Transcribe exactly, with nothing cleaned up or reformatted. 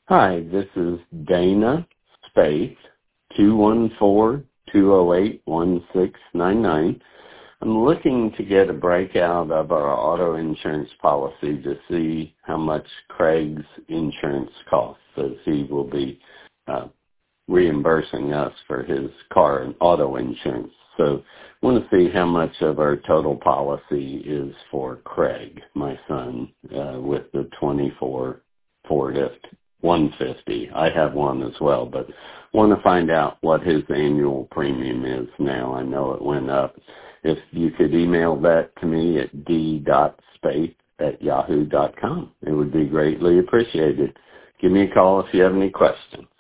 Hi, this is Dana Spaeth, two one four, two oh eight, one six nine nine. I'm looking to get a breakout of our auto insurance policy to see how much Craig's insurance costs, as he will be uh, reimbursing us for his car and auto insurance. So I want to see how much of our total policy is for Craig, my son, uh, with the twenty-four Ford F one fifty. I have one as well, but want to find out what his annual premium is now. I know it went up. If you could email that to me at d dot spaeth at yahoo dot com, it would be greatly appreciated. Give me a call if you have any questions.